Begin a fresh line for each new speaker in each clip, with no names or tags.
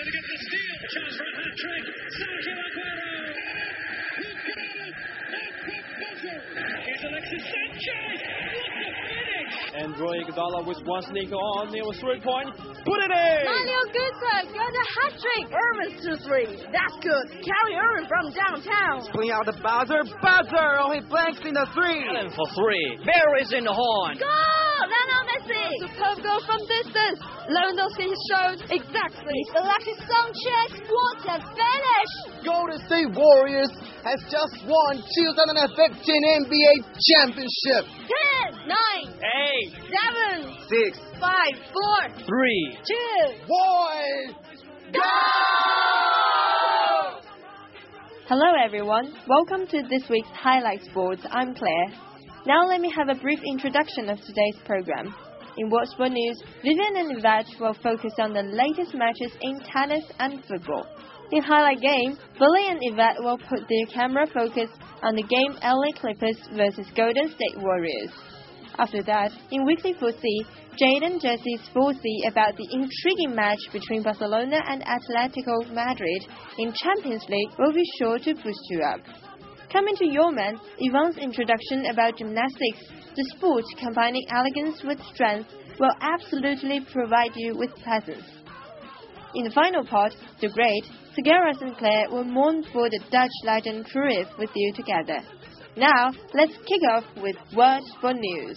going to get the steal. A chance for a hat trick. Sergio Aguero. He got it at the buzzer. Here's Alexis Sanchez. What a finish.
Android Iguodala with one sneaker on. There was 3 points. Put it in.
Mario Götze got a hat trick. Irving's 2-3. That's good. Kyrie Irving from downtown.
Swing out the buzzer. Buzzer. Oh, he blanks in the 3.
Allen for 3. Barry's in the horn.
Goal! Lionel Messi. Superb goal from distance. Lewandowski showed exactly. Alexis Sanchez. What a finish.
Golden State Warriors has just won 2015 NBA Championship.
10, 9,
8,
7,
6,
5, 4,
3,
2,
1, go!
Hello everyone, welcome to this week's Highlight Sports. I'm Claire. Now let me have a brief introduction of today's program. In World Sport News, Vivian and Yvette will focus on the latest matches in tennis and football. In Highlight Game, Billy and Yvette will put their camera focus on the game LA Clippers vs Golden State Warriors. After that, in Weekly Footsie, Jade and Jesse's foresee about the intriguing match between Barcelona and Atletico Madrid in Champions League will be sure to boost you up. Coming to your man, Yvonne's introduction about gymnastics, the sport combining elegance with strength, will absolutely provide you with presence. In the final part, the great Sagara and Claire will mourn for the Dutch legend Cruyff with you together. Now, let's kick off with World Sport News.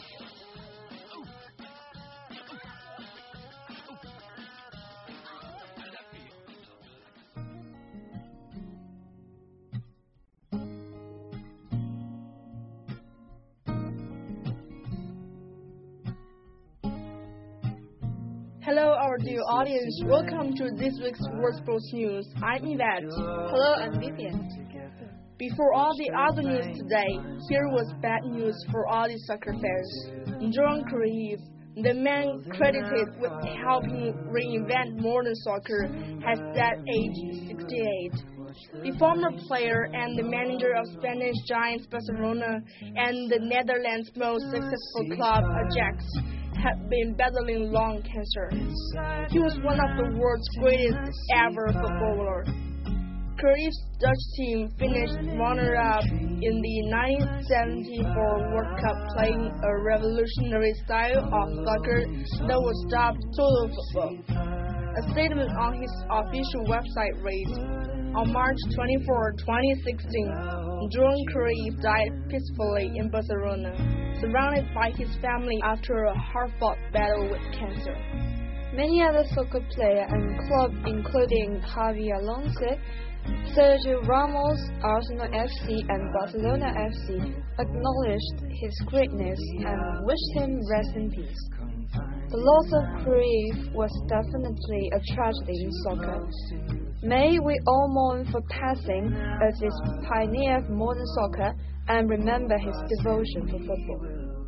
Hello, our dear audience. Welcome to this week's World Sports News. I'm Yvette.
Hello, I'm Vivian.
Before all the other news today, here was bad news for all the soccer fans. Johan Cruyff, the man credited with helping reinvent modern soccer, has died aged 68. The former player and the manager of Spanish giants Barcelona and the Netherlands' most successful club, Ajax, had been battling lung cancer. He was one of the world's greatest ever footballer. Cruyff's Dutch team finished runner-up in the 1974 World Cup, playing a revolutionary style of soccer that would stop total football. A statement on his official website reads, "On March 24, 2016, Johan Cruyff died peacefully in Barcelona, surrounded by his family after a hard-fought battle with cancer."
Many other soccer players and clubs, including Javi Alonso, Sergio Ramos, Arsenal FC and Barcelona FC, acknowledged his greatness and wished him rest in peace. The loss of Cruyff was definitely a tragedy in soccer. May we all mourn for passing as this pioneer of modern soccer and remember his devotion for football.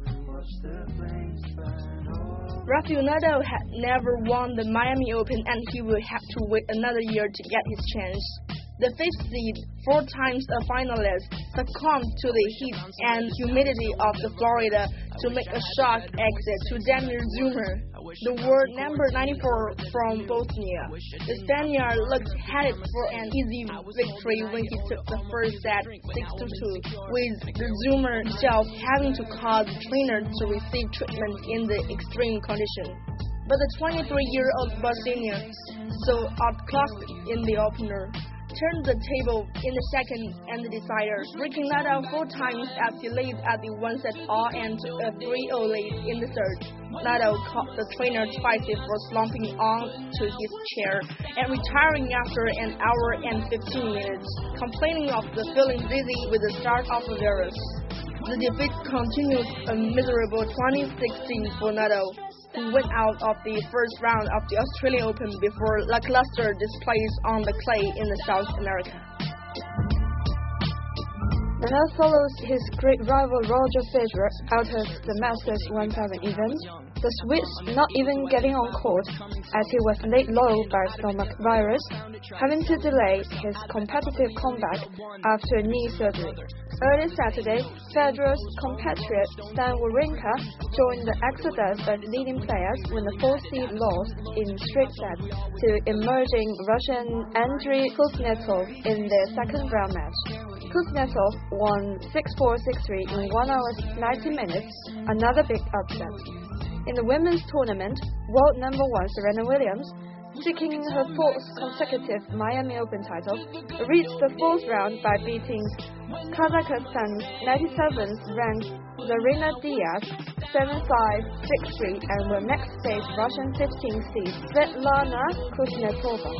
Rafael Nadal had never won the Miami Open and he will have to wait another year to get his chance. The fifth seed, 4 times a finalist, succumbed to the heat and humidity of the Florida to make a shock exit to Damir Zummer, the world number 94 from Bosnia. The Spaniard looked headed for an easy victory when he took the first set 6-2, with the Zummer himself having to call the trainer to receive treatment in the extreme condition. But the 23-year-old Bosnian, so outclassed in the opener, turned the table in the second and the decider, breaking Nadal 4 times as he led at the 1-set-all and took a 3-0 lead in the third. Nadal caught the trainer twice for slumping onto his chair and retiring after an hour and 15 minutes, complaining of the feeling dizzy with the start of the virus. The defeat continues a miserable 2016 for Nadal, who went out of the first round of the Australian Open before lackluster displays on the clay in the South America. Now follows his great rival Roger Federer out of the Masters 1000 event, the Swiss not even getting on court as he was laid low by stomach virus, having to delay his competitive comeback after knee surgery. Early Saturday, Federer's compatriot Stan Wawrinka joined the exodus of leading players when the four-seed lost in straight sets to emerging Russian Andrei Kuznetsov in their second round match. Kuznetsov won 6-4, 6-3 in 1 hour 90 minutes, another big upset. In the women's tournament, world number 1 Serena Williams, seeking her fourth consecutive Miami Open title, reached the fourth round by beating Kazakhstan's 97th ranked Zarina Diaz 7-5, 6-3, and will next face Russian 15th seed Svetlana Kuznetsova.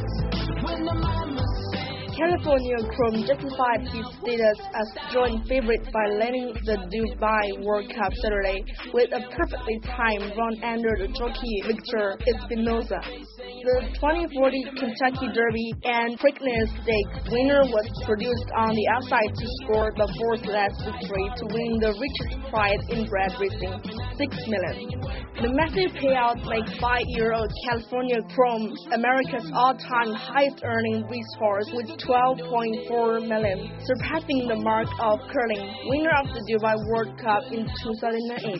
California Chrome justified his status as joint favorite by leading the Dubai World Cup Saturday with a perfectly timed run under the jockey Victor Espinosa. The 2040 Kentucky Derby and Preakness Stakes winner was produced on the outside to score the fourth last victory to win the richest prize in bred racing, $6 million. The massive payout makes 5-year-old California Chrome America's all-time highest-earning racehorse with $12.4 million, surpassing the mark of Curling, winner of the Dubai World Cup in 2008.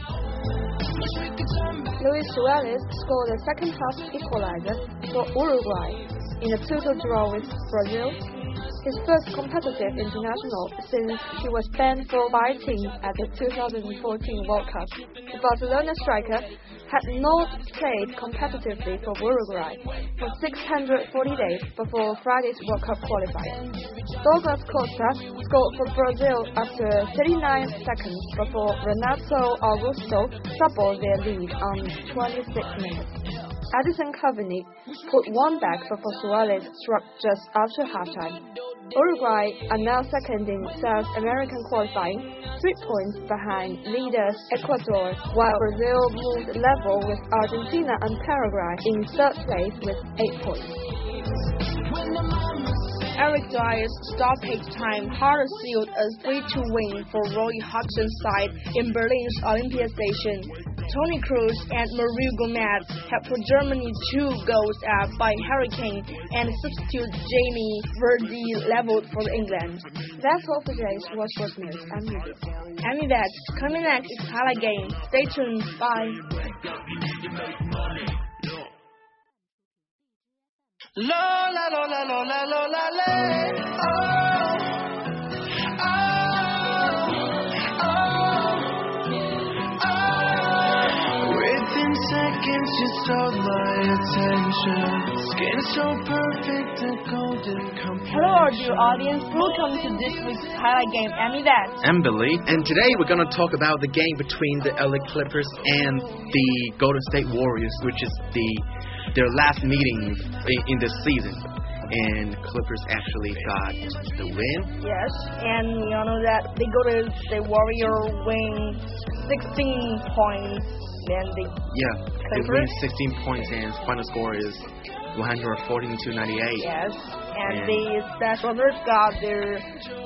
Luis Suarez scored a second-half equalizer for Uruguay in a total draw with Brazil, his first competitive international since he was banned for fighting at the 2014 World Cup. The Barcelona striker had not played competitively for Uruguay for 640 days before Friday's World Cup qualifier. Douglas Costa scored for Brazil after 39 seconds before Renato Augusto doubled their lead on 26 minutes. Edison Cavani put one back before Suarez struck just after halftime. Uruguay are now second in South American qualifying, 3 points behind leaders Ecuador, while Brazil moved level with Argentina and Paraguay in third place with 8 points. Eric Dyer's stoppage time hard sealed a 3-2 win for Roy Hodgson's side in Berlin's Olympia Station. Toni Kroos and Mario Gomez have put Germany 2 goals up by Harry Kane, and substitute Jamie Vardy leveled for England. That's all for today's Watch Sports News. I'm Yuki. I'm Yvette. Coming next is Highlight Game. Stay tuned. Bye.
La la la la la la la la la. Within seconds you stole my attention. Skin so perfect and golden.
Hello, our dear audience. Welcome to this week's Highlight Game. I'm Yvette.
I'm Billy. And today we're going to talk about the game between the LA Clippers and the Golden State Warriors, which is their last meeting in this season, and Clippers actually got the win.
Yes, and we all know that the Golden State Warriors win 16 points, and the
they win 16 points, and final score is 114-98.
Yes, and the Splash Brothers got their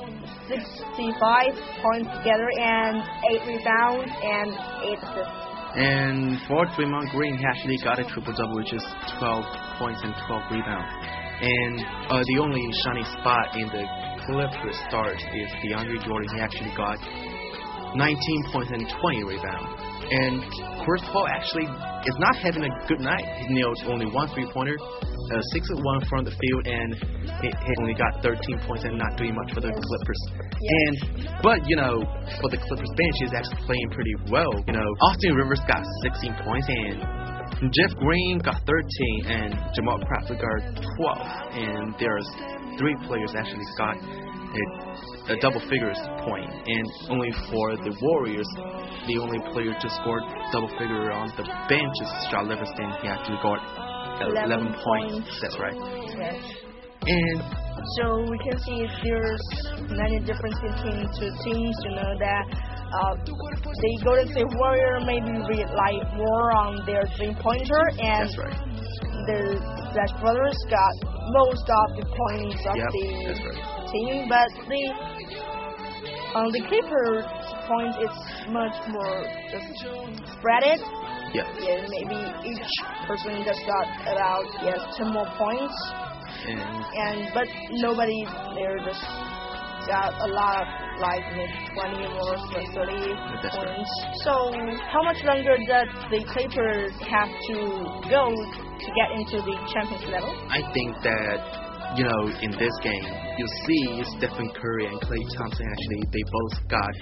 65 points together, and 8 rebounds and 8 assists.
And for Draymond Green, he actually got a triple-double, which is 12 points and 12 rebounds. And the only shining spot in the Clippers start is DeAndre Jordan. He actually got 19 points and 20 rebounds. And Chris Paul actually is not having a good night. He nailed only 1 3-pointer, 6 of 1 from the field, and he only got 13 points and not doing much for the Clippers. But for the Clippers bench, he's actually playing pretty well. Austin Rivers got 16 points, and Jeff Green got 13, and Jamal Crawford got 12. And there's 3 players actually got a double figures point, and only for the Warriors, the only player to score double figure on the bench is Shaw Livingston. He actually got 11 points. That's right.
Yes.
And
so we can see there's many differences between two teams. That the Golden State Warriors maybe rely more on their 3-pointer, and
that's right.
The Splash Brothers got most of the points of the team, but The Clippers' point is much more just spread it.
Yeah.
Yeah, maybe each person just got about 10 more points. But nobody there just got a lot, like maybe 20 or 30
That's
points. So how much longer does the Clippers have to go to get into the Champions level?
I think that, you know, in this game, you see Stephen Curry and Klay Thompson actually, they both got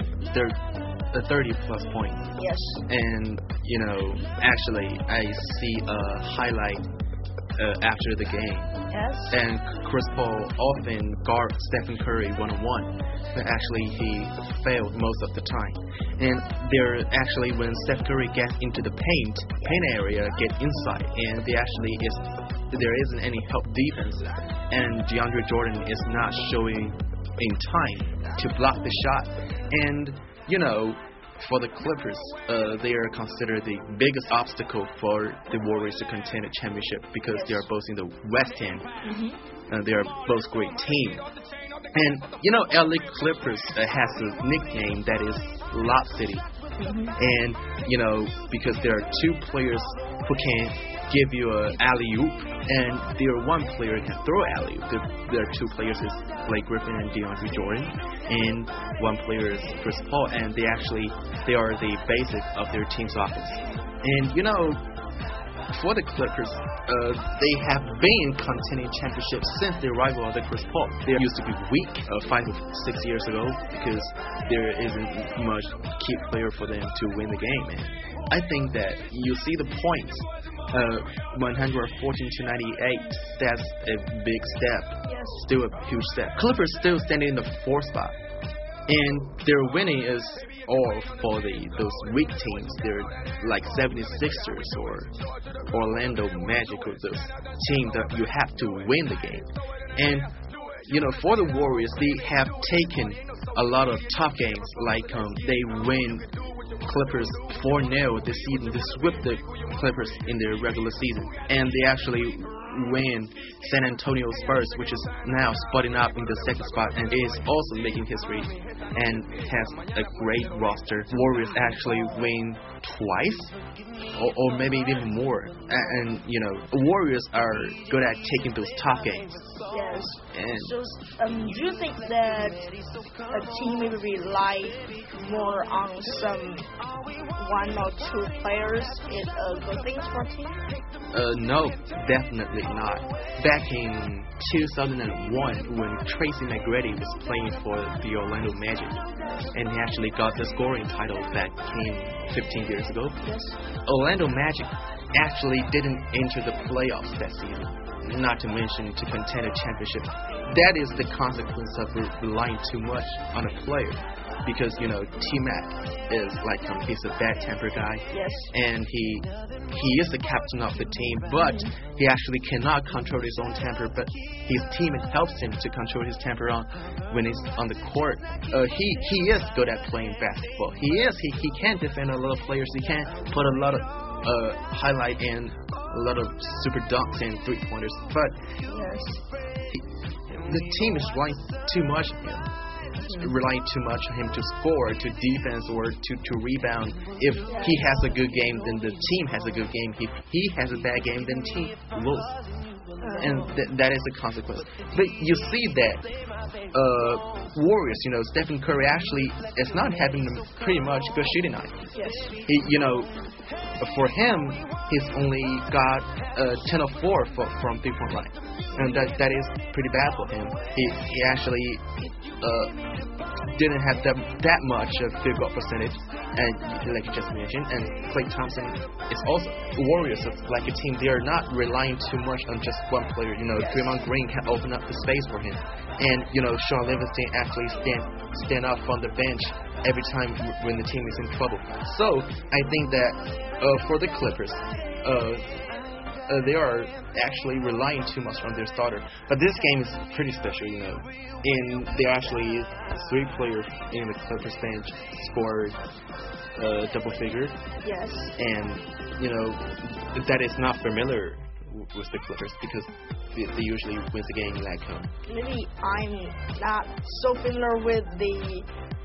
30-plus points.
Yes.
And, you know, actually, I see a highlight after the game.
Yes.
And Chris Paul often guards Stephen Curry one-on-one, but actually he failed most of the time. And when Steph Curry gets into the paint area, get inside, and there isn't any help defense, and DeAndre Jordan is not showing in time to block the shot. And, you know, for the Clippers, they are considered the biggest obstacle for the Warriors to contend a championship because they are both in the West End. They are both great teams. And, you know, LA Clippers has a nickname that is Lob City. And, you know, because there are two players who can give you a alley-oop, and there are one player who can throw alley-oop. There are two players, is Blake Griffin and DeAndre Jordan, and one player is Chris Paul, and they are the basic of their team's offense. And, you know, for the Clippers, they have been contending championships since the arrival of the Chris Paul. They used to be weak 5 to 6 years ago because there isn't much key player for them to win the game. And I think that you see the points, 114 to 98. That's a big step.
Yes.
Still a huge step. Clippers still standing in the 4th spot, and their winning is all for those weak teams. They're like 76ers or Orlando Magic, or those teams that you have to win the game. And, you know, for the Warriors, they have taken a lot of tough games, like they win Clippers 4-0 this season. They swept the Clippers in their regular season, and they actually win San Antonio Spurs, which is now spotting up in the 2nd spot and is also making history and has a great roster. Warriors actually win twice, or maybe even more. And you know, Warriors are good at taking those tough games.
Yes.
And
so, do you think that a team will rely more on some 1 or 2 players is a good thing for a team?
No, definitely not. Back in 2001, when Tracy McGrady was playing for the Orlando Magic, and he actually got the scoring title that came 15 years ago, Orlando Magic actually didn't enter the playoffs that season, not to mention to contend a championship. That is the consequence of relying too much on a player. Because, you know, T-Mac is like he's a bad temper guy.
Yes. And
he is the captain of the team, but he actually cannot control his own temper. But his team helps him to control his temper when he's on the court. He is good at playing basketball. He can defend a lot of players. He can put a lot of highlight and a lot of super dunks and 3-pointers. But the team is relying too much on him. Relying too much on him to score, to defense, or to rebound. If he has a good game, then the team has a good game. If he has a bad game, then the team loses. And that is the consequence. But you see that Warriors, you know, Stephen Curry actually is not having pretty much good shooting night.
Yes.
You know, for him, he's only got 10 of 4 from 3-point line, and that is pretty bad for him. He actually didn't have that much field goal percentage, and like you just mentioned, and Klay Thompson is also Warriors like a team. They are not relying too much on just one player. You know, Draymond Green can open up the space for him, and you know, Sean Livingston actually stand up on the bench every time when the team is in trouble. So I think that for the Clippers, they are actually relying too much on their starter. But this game is pretty special, you know. And there are actually 3 players in the Clippers bench scored double figure.
Yes.
And, you know, that is not familiar with the Clippers because they usually win the game like
maybe I'm not so familiar with the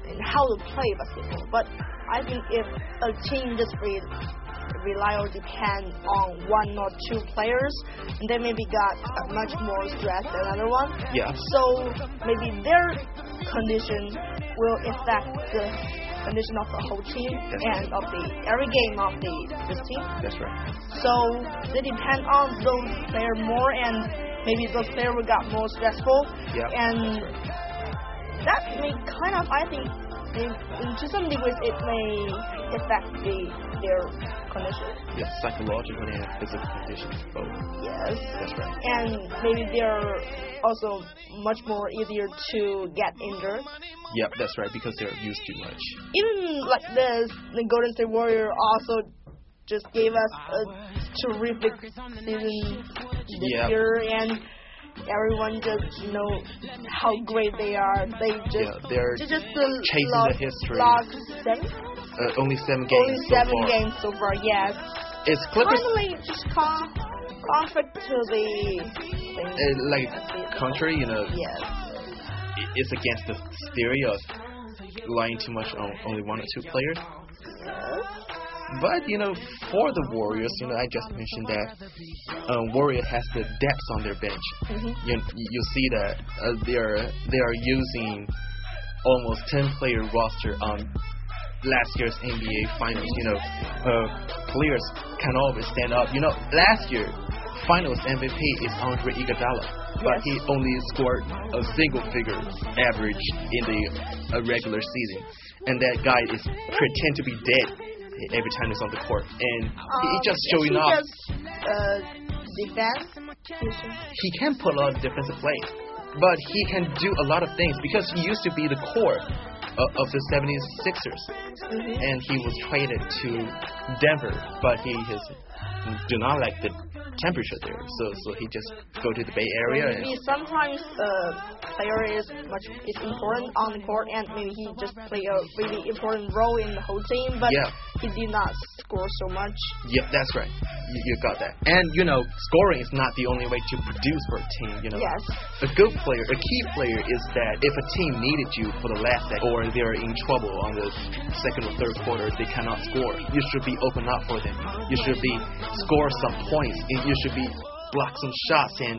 in how to play basketball. But I think if a team just rely or depend on one or two players, they maybe got much more stress than another one.
Yeah.
So maybe their condition will affect the condition of the whole team and of the every game of this team.
That's right.
So they depend on those players more, and maybe those players will got more stressful.
Yeah.
And that may kind of, I think, to some degrees, it may affect their condition.
Yeah, psychological and physical conditions both.
Yes.
That's right.
And maybe they're also much more easier to get injured.
Yep, that's right, because they're used too much.
Even like this, the Golden State Warriors also just gave us a terrific season this year, and everyone just know how great they are. They just
they're
just
chasing the history.
Lost seven?
Only 7 games.
Only
so
7
far.
games so far. Yes.
It's Clippers.
Finally, just conflict to the
like contrary,
Yes.
It's against the theory of relying too much on only 1 or 2 players.
Yes.
But for the Warriors, I just mentioned that Warrior has the depth on their bench.
Mm-hmm.
You see that they are using almost 10-player roster on last year's NBA Finals. Players can always stand up. Last year Finals MVP is Andre Iguodala, but he only scored a single-figure average in the regular season, and that guy is pretend to be dead every time he's on the court, and he just showing off.
Defense.
He can put a lot of defensive plays, but he can do a lot of things because he used to be the core of the 76ers, and he was traded to Denver, but he do not like the temperature there, so he just go to the Bay Area.
Maybe sometimes player is important on the court, and maybe he just play a really important role in the whole team, but he did not score so much.
Yeah, that's right. You got that. And scoring is not the only way to produce for a team.
Yes.
A good player, a key player is that if a team needed you for the last second, or they're in trouble on the second or third quarter, they cannot score. You should be open up for them. You should be score some points. You should be block some shots and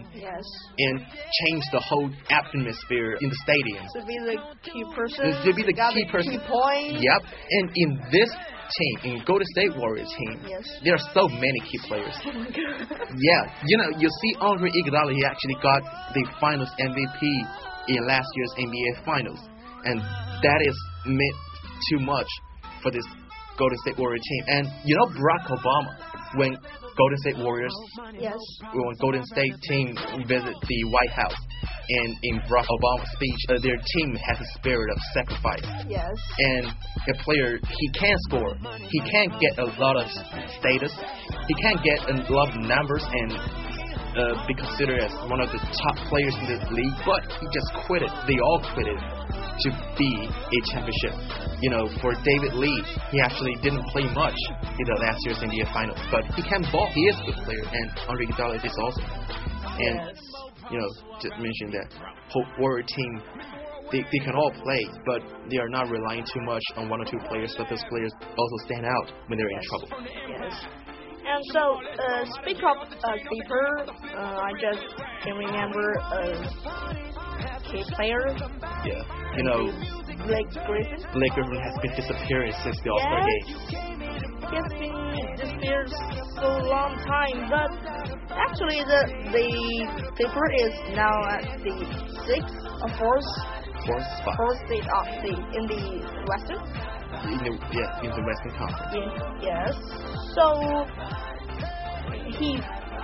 change the whole atmosphere in the stadium.
To be the key person.
To be the key person.
Key point.
Yep. And in this team, in Golden State Warriors team, there are so many key players.
Oh my God.
Yeah, you see Andre Iguodala, he actually got the Finals MVP in last year's NBA Finals, and that is meant too much for this Golden State Warrior team. And Barack Obama, when Golden State Warriors, when Golden State team visit the White House, and in Barack Obama's speech, their team has a spirit of sacrifice.
Yes.
And a player, he can score. He can get a lot of status. He can get a lot of numbers and be considered as one of the top players in the league, but he just quit it. They all quit it to be a championship. For David Lee, he actually didn't play much in the last year's NBA Finals, but he can ball. He is a good player, and Andre Iguodala is also. And to mention that whole Warrior team, they can all play, but they are not relying too much on 1 or 2 players, but those players also stand out when they're in trouble.
Yes. And so, speak of keeper, I just can remember a key player.
Yeah.
Blake Griffin.
Blake Griffin has been disappearing since the All-Star game.
He has been disappeared so long time, but actually the keeper is now at the 4th spot. 4th state in the Western.
In the Western Conference.
Yes. So he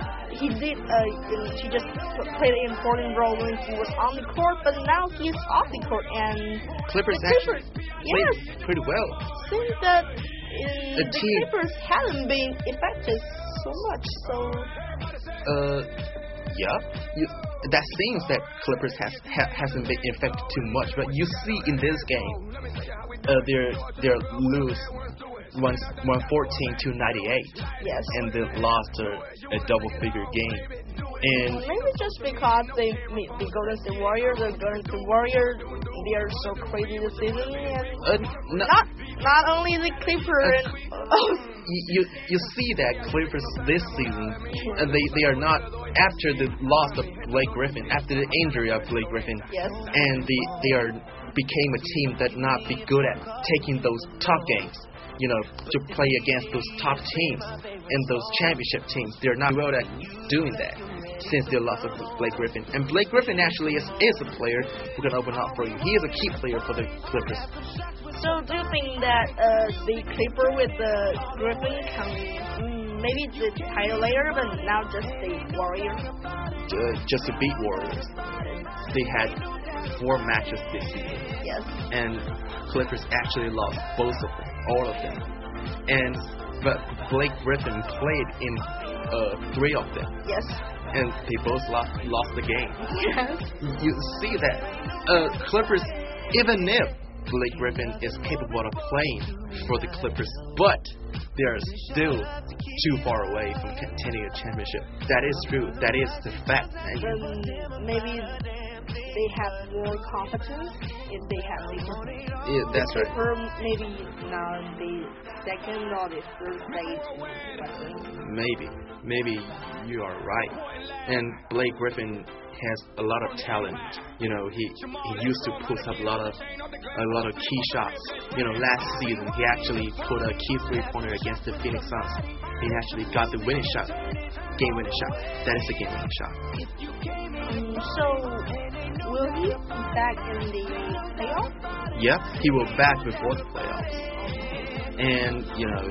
just played an important role when he was on the court, but now he's off the court, and
Clippers actually played pretty well.
Seems that the Clippers haven't been affected so much. So that seems that Clippers hasn't been affected too much, but you see in this game, they're lose 114 to 98. Yes.
And they lost a double-figure game. And
maybe just because the Golden State Warriors they are so crazy this season. And
No,
not only the Clippers.
you see that Clippers this season, they are not after the loss of Blake Griffin, after the injury of Blake Griffin.
Yes.
And they are became a team that not be good at taking those tough games. You know, to play against those top teams and those championship teams. They're not well at doing that since the loss of Blake Griffin. And Blake Griffin actually is a player who can open up for you. He is a key player for the Clippers.
So do you think that the Clipper with the Griffin can maybe the title later, but now just the Warriors?
Just to beat Warriors. They had 4 matches this season.
Yes.
And Clippers actually lost both of them, all of them. But Blake Griffin played in 3 of them.
Yes.
And they both lost the game.
Yes.
You see that Clippers, even if Blake Griffin is capable of playing for the Clippers, but they are still too far away from contending a championship. That is true. That is the fact.
Maybe they have more confidence if they have
Yeah, that's right.
Clipper maybe now the second or the third stage.
Maybe you are right. And Blake Griffin has a lot of talent. You know, he used to put up a lot of key shots. You know, last season he actually put a key 3-pointer against the Phoenix Suns. He actually got the winning shot, game-winning shot. That is a game-winning shot.
So will he be back in the playoffs?
Yep, he will back before the playoffs. And you know,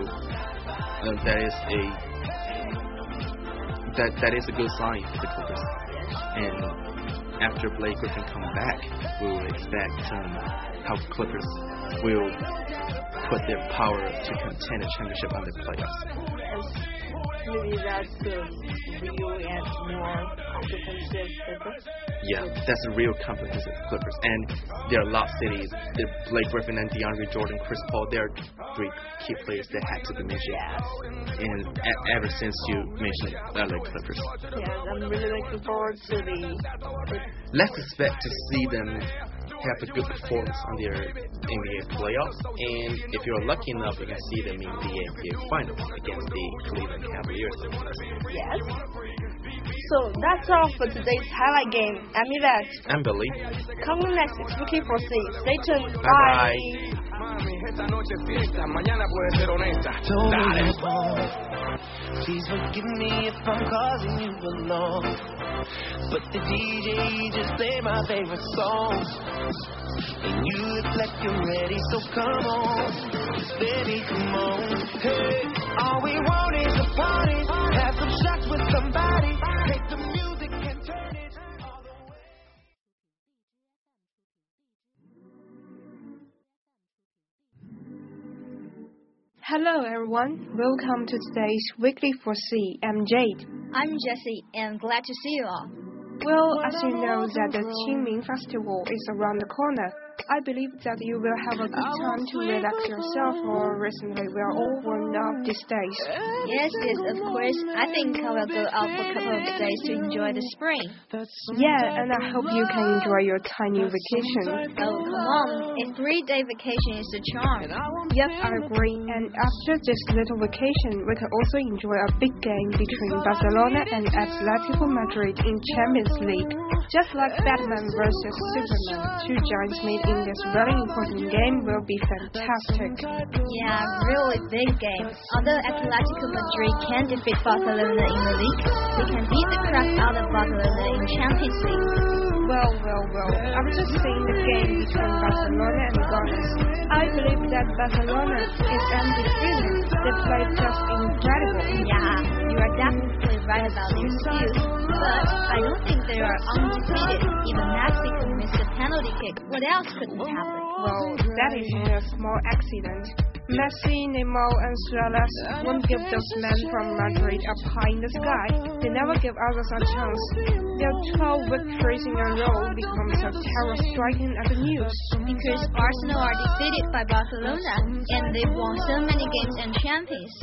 that is a good sign for the Clippers. And after Blake Griffin come back, we will expect how Clippers will put their power to contend a championship on the playoffs.
Maybe that's the real and more comprehensive Clippers.
Yeah, that's a real comprehensive Clippers. And there are a lot of cities. Blake Griffin and DeAndre Jordan, Chris Paul, they are 3 key players that had to be mentioned.
Yes.
And ever since you mentioned LA Clippers.
Yes, I'm really looking forward to the...
Let's expect to see them have a good performance on their NBA playoffs. And if you're lucky enough, you can see them in the NBA Finals against the Cleveland Cavaliers.
Yes. So that's all for today's highlight game. I'm Yvette.
I'm Billy.
Coming next is Rookie for C. Stay tuned.
Bye.
Esta noche es fiesta, mañana puede ser honesta. Dale. Please forgive me if I'm causing you alone, but the DJ just played my favorite songs, and you look like you're ready, so come on, baby, come on. Hey, all we want is a party, have some shots with somebody, take the music and turn it all the way.
Hello everyone, welcome to today's Weekly 4C. I'm Jade.
I'm Jessie, and glad to see you all.
Well, as you know that the Qingming Festival is around the corner, I believe that you will have a good time to relax yourself, or recently we are all warmed up these days.
Yes, of course. I think I will go out for a couple of days to enjoy the spring.
Yeah, and I hope you can enjoy your tiny vacation.
Oh, come on. A 3-day vacation is a charm.
Yep, I agree. And after this little vacation, we can also enjoy a big game between Barcelona and Atletico Madrid in Champions League. Just like Batman versus Superman, 2 giants meet in this very important game will be fantastic.
Yeah, really big game. Although Atletico Madrid can defeat Barcelona in the league, we can beat the crap out of Barcelona in Champions League.
Well, I'm just saying the game between Barcelona and Gones. I believe that Barcelona is undefeated. They play just incredible.
Yeah, you are definitely right about their skills. But I don't think they are undefeated. Even Messi could miss the penalty kick. What else could happen?
Well, that is only a small accident.
Messi, Neymar, and Suarez won't give those men from Madrid a pie in the sky. They never give others a chance. Their 12 victories in a row becomes a terror striking at the news.
Because Arsenal are defeated by Barcelona, and they've won so many games and champions.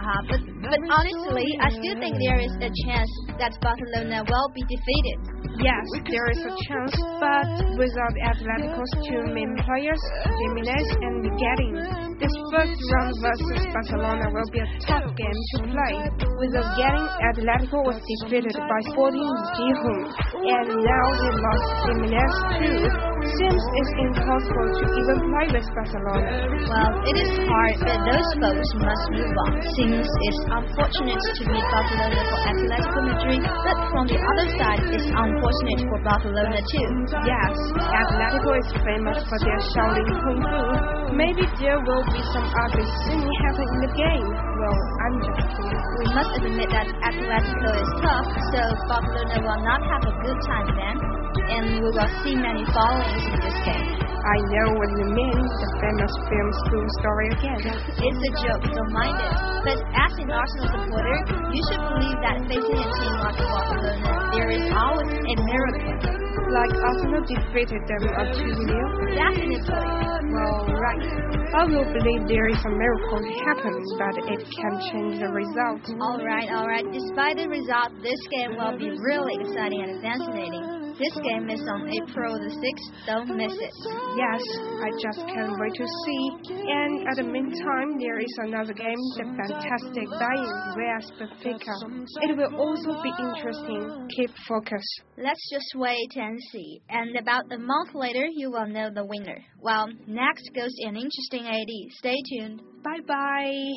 But honestly, I still think there is a chance that Barcelona will be defeated.
Yes, there is a chance, but without Atletico's two main players, Jimenez and Guerin, this first round versus Barcelona will be a tough game to play. Without Guerin, Atletico was defeated by Sporting Gijón, and now they lost Jimenez too. Seems it's impossible to even play with Barcelona.
Well, it is hard, but those folks must move on. Seems it's unfortunate to meet Barcelona for Atletico Madrid, but from the other side, it's unfortunate for Barcelona too.
Yes, Atletico is famous for their shouting kung fu. Maybe there will be some ugly scene happen in the game. Well, I'm just kidding.
We must admit that Atletico is tough, so Barcelona will not have a good time then, and we will see many followings in this game.
I know what you mean, the famous film school story again.
It's a joke, don't mind it. But as an Arsenal supporter, you should believe that facing a team like Barcelona, there is always a miracle.
Like Arsenal defeated them up 2-0?
Definitely.
Well, right. I will believe there is a miracle happening, but it can change the result.
Alright. Despite the result, this game will be really exciting and fascinating. This game is on April the 6th. Don't miss it.
Yes, I just can't wait to see. And at the meantime, there is another game, the fantastic Bayern vs Benfica. It will also be interesting. Keep focused.
Let's just wait and see. And about a month later, you will know the winner. Well, next goes an interesting AD. Stay tuned.
Bye-bye.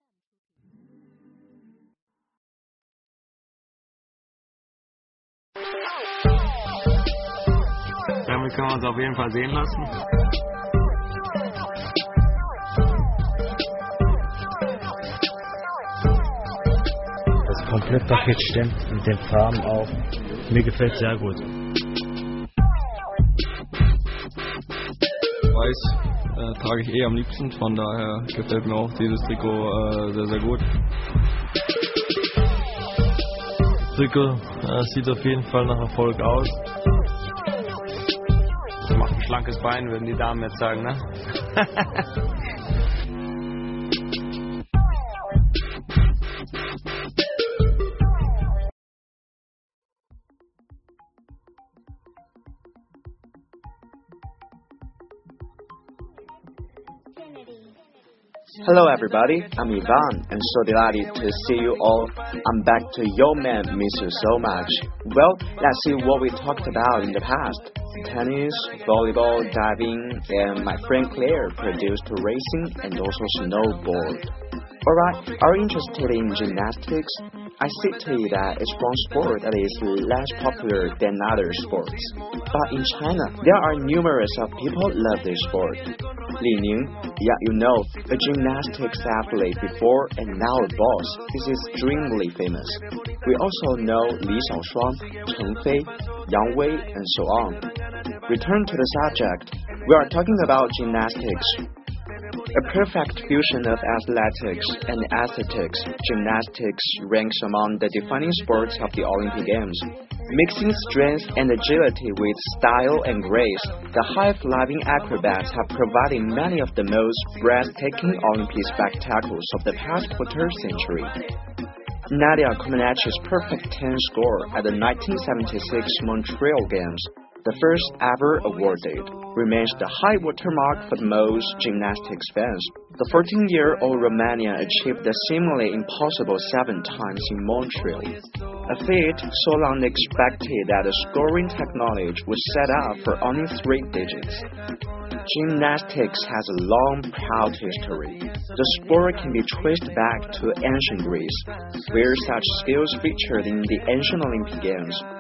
Damit können wir uns auf jeden Fall sehen lassen.
Das Komplettpaket stimmt, mit den Farben auch. Mir gefällt sehr gut.
Weiß trage ich am liebsten, von daher gefällt mir auch dieses Trikot sehr, sehr gut.
Das Trikot sieht auf jeden Fall nach Erfolg aus.
Macht ein schlankes Bein, würden die Damen jetzt sagen, ne?
Hello everybody, I'm Ivan and so delighted to see you all. I'm back to your man, miss you so much. Well, let's see what we talked about in the past. Tennis, volleyball, diving, and my friend Claire produced racing and also snowboard. Alright, are you interested in gymnastics? I say to you that it's one sport that is less popular than other sports. But in China, there are numerous of people love this sport. Li Ning, yeah, you know, a gymnastics athlete before and now a boss, is extremely famous. We also know Li Xiaoshuang, Cheng Fei, Yang Wei, and so on. Return to the subject. We are talking about gymnastics. A perfect fusion of athletics and aesthetics, gymnastics ranks among the defining sports of the Olympic Games. Mixing strength and agility with style and grace, the high-flying acrobats have provided many of the most breathtaking Olympic spectacles of the past quarter century. Nadia Comaneci's perfect 10 score at the 1976 Montreal Games, the first ever awarded, remains the high watermark for the most gymnastics fans. The 14-year-old Romanian achieved the seemingly impossible 7 times in Montreal, a feat so long expected that the scoring technology was set up for only 3 digits. Gymnastics has a long, proud history. The sport can be traced back to ancient Greece, where such skills featured in the ancient Olympic Games.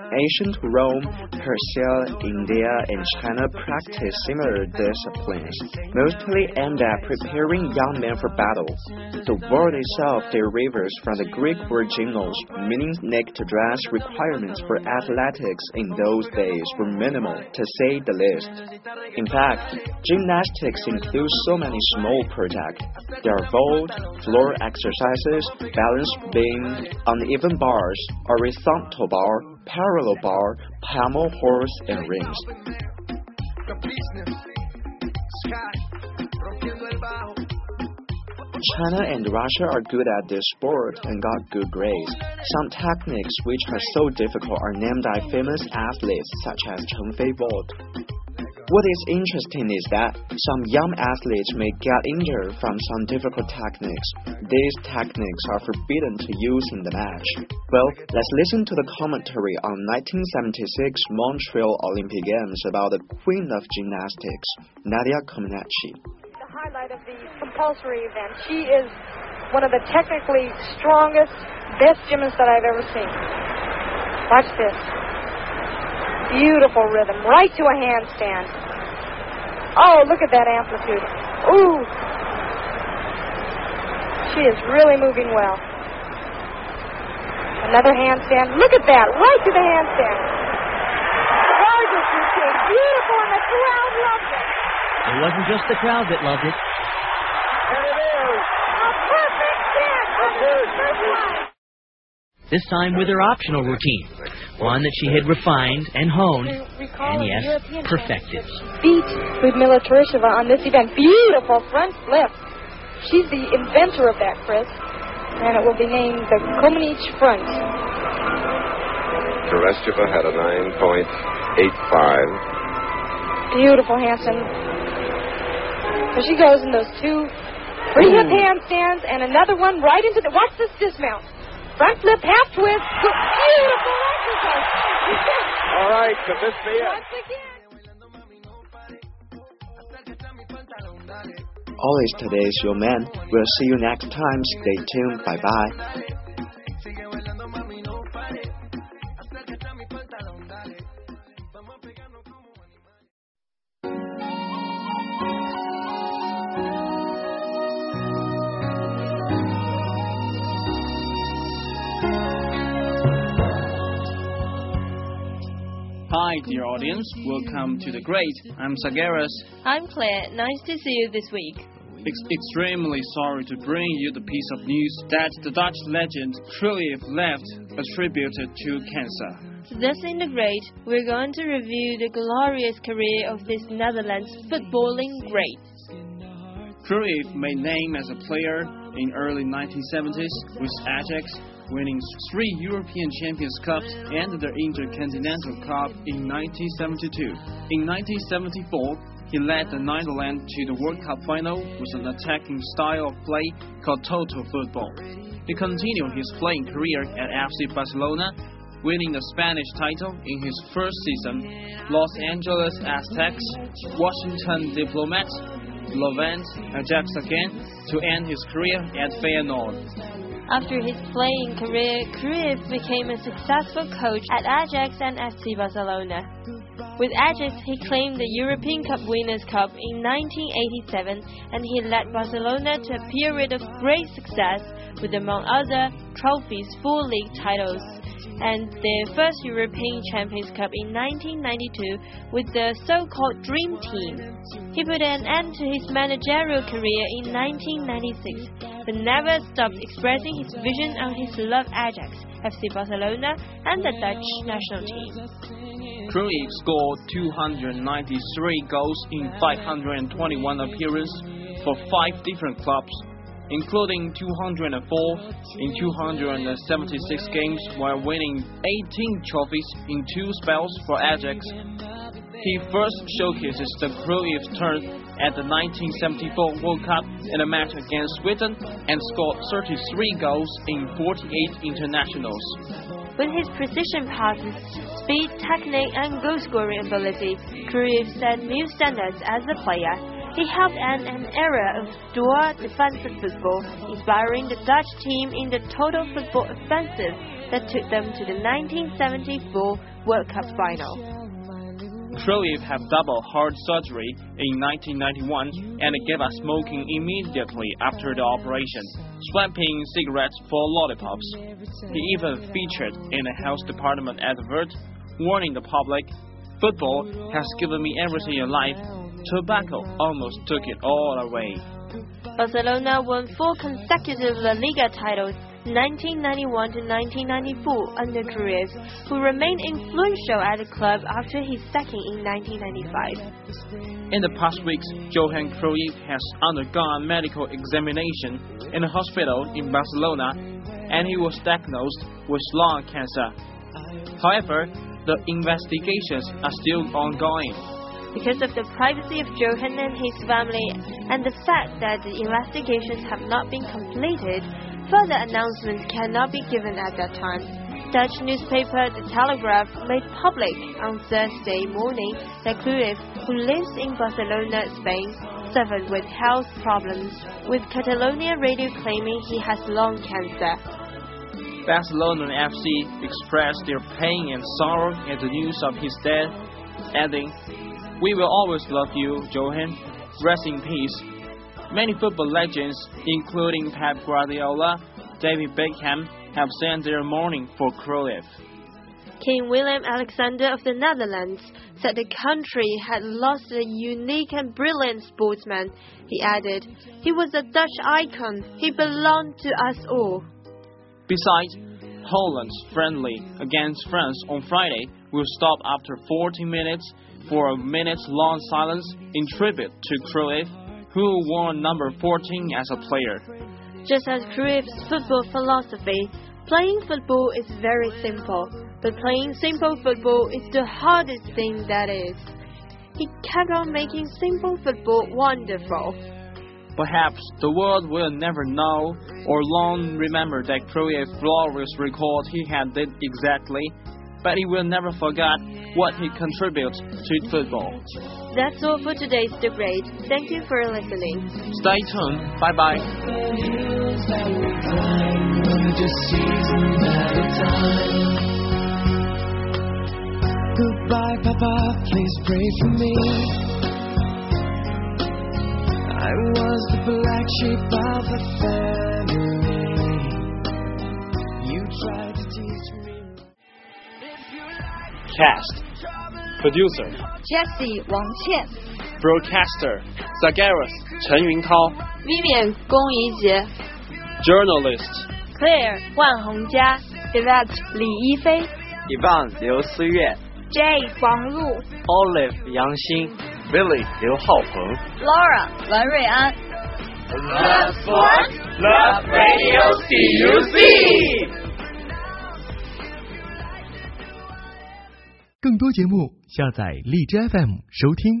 ancient Rome, Persia, India, and China practiced similar disciplines, mostly aimed at preparing young men for battle. The word itself derives from the Greek word gymnos, meaning naked dress. Requirements for athletics in those days were minimal, to say the least. In fact, gymnastics includes so many small projects. There are vault, floor exercises, balance beam, uneven bars, horizontal bar, parallel bar, pommel horse, and rings. China and Russia are good at this sport and got good grades. Some techniques which are so difficult are named by famous athletes such as Cheng Fei vault. What is interesting is that some young athletes may get injured from some difficult techniques. These techniques are forbidden to use in the match. Well, let's listen to the commentary on 1976 Montreal Olympic Games about the Queen of Gymnastics, Nadia Comaneci.
The highlight of the compulsory event. She is one of the technically strongest, best gymnasts that I've ever seen. Watch this. Beautiful rhythm, right to a handstand. Oh, look at that amplitude. Ooh. She is really moving well. Another handstand. Look at that, right to the handstand. Gorgeous routine, beautiful, and the crowd loved it.
It wasn't just the crowd that loved it.
There it is. A perfect dance on the first line.
This time with her optional routine, one that she had refined and honed, and yes, perfected.
Beat Ludmila Teresheva on this event. Beautiful front flip. She's the inventor of that, Chris, and it will be named the Comaneci front.
Teresheva had a 9.85.
Beautiful handstand. So she goes in those two free hip handstands, and another one right into the... Watch this dismount. Front flip, half twist. Beautiful exercise.
All right, to miss me.
Always today's your man. We'll see you next time. Stay tuned. Bye-bye.
Hi, dear audience. Welcome to The Great. I'm Sagaris.
I'm Claire. Nice to see you this week.
Extremely sorry to bring you the piece of news that the Dutch legend Cruyff left attributed to cancer.
Thus in The Great, we're going to review the glorious career of this Netherlands footballing great.
Cruyff made name as a player in early 1970s with Ajax, winning 3 European Champions Cups and the Intercontinental Cup in 1972. In 1974, he led the Netherlands to the World Cup final with an attacking style of play called total football. He continued his playing career at FC Barcelona, winning the Spanish title in his first season, Los Angeles Aztecs, Washington Diplomats, Levante, Ajax again, to end his career at Feyenoord.
After his playing career, Cruyff became a successful coach at Ajax and FC Barcelona. With Ajax, he claimed the European Cup Winners' Cup in 1987, and he led Barcelona to a period of great success with, among other trophies, 4 league titles, and their first European Champions Cup in 1992 with the so-called Dream Team. He put an end to his managerial career in 1996, but never stopped expressing his vision on his loved Ajax, FC Barcelona, and the Dutch national team.
Cruyff scored 293 goals in 521 appearances for 5 different clubs, including 204 in 276 games, while winning 18 trophies in 2 spells for Ajax. He first showcases the Cruyff turn at the 1974 World Cup in a match against Sweden and scored 33 goals in 48 internationals.
With his precision passes, speed, technique, and goal-scoring ability, Cruyff set new standards as a player. He helped end an era of dual defensive football, inspiring the Dutch team in the total football offensive that took them to the 1974 World Cup final.
Cruyff had double heart surgery in 1991 and gave up smoking immediately after the operation, swapping cigarettes for lollipops. He even featured in a health department advert, warning the public, "Football has given me everything in life. Tobacco almost took it all away."
Barcelona won 4 consecutive La Liga titles, 1991 to 1994, under Cruyff, who remained influential at the club after his sacking in 1995.
In the past weeks, Johan Cruyff has undergone medical examination in a hospital in Barcelona, and he was diagnosed with lung cancer. However, the investigations are still ongoing.
Because of the privacy of Johan and his family, and the fact that the investigations have not been completed, further announcements cannot be given at that time. Dutch newspaper The Telegraph made public on Thursday morning that Cruyff, who lives in Barcelona, Spain, suffered with health problems, with Catalonia radio claiming he has lung cancer.
Barcelona FC expressed their pain and sorrow at the news of his death, adding, "We will always love you, Johan. Rest in peace." Many football legends, including Pep Guardiola, David Beckham, have sent their mourning for Cruyff.
King Willem Alexander of the Netherlands said the country had lost a unique and brilliant sportsman. He added, "He was a Dutch icon. He belonged to us all."
Besides, Holland's friendly against France on Friday will stop after 40 minutes for a minute-long silence in tribute to Cruyff, who wore number 14 as a player.
Just as Cruyff's football philosophy, playing football is very simple, but playing simple football is the hardest thing that is. He kept on making simple football wonderful.
Perhaps the world will never know or long remember that Cruyff's glorious record he had did exactly, but he will never forget what he contributes to football.
That's all for today's The Great. Thank you for listening.
Stay tuned. Bye-bye.
Goodbye, Papa, please pray for me. I was the black sheep of the family. You tried to teach me.
Cast. Producer.
Jessie 王倩
Broadcaster. Zagaris 陈云涛
Vivian 龚怡杰
Journalist.
Claire 万洪佳
Yvette 李一飞
Ivan 刘思月
Jay 王璐
Olive 杨欣 Billy 刘浩鹏
Laura 栾瑞安
Love Sport, Love Radio CUC。
更多节目下载荔枝 FM 收听。